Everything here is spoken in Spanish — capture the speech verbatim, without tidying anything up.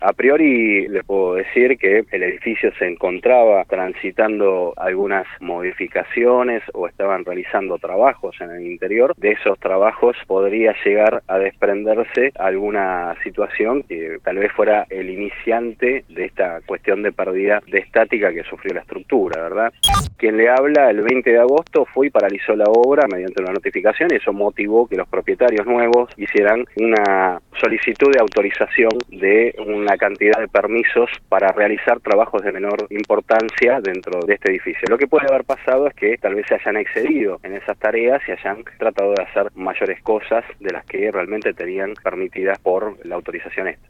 A priori le puedo decir que el edificio se encontraba transitando algunas modificaciones o estaban realizando trabajos en el interior. De esos trabajos podría llegar a desprenderse alguna situación que tal vez fuera el iniciante de esta cuestión de pérdida de estática que sufrió la estructura, ¿verdad? Quien le habla el veinte de agosto fue y paralizó la obra mediante una notificación y eso motivó que los propietarios nuevos hicieran una solicitud de autorización de una cantidad de permisos para realizar trabajos de menor importancia dentro de este edificio. Lo que puede haber pasado es que tal vez se hayan excedido en esas tareas y hayan tratado de hacer mayores cosas de las que realmente tenían permitidas por la autorización esta.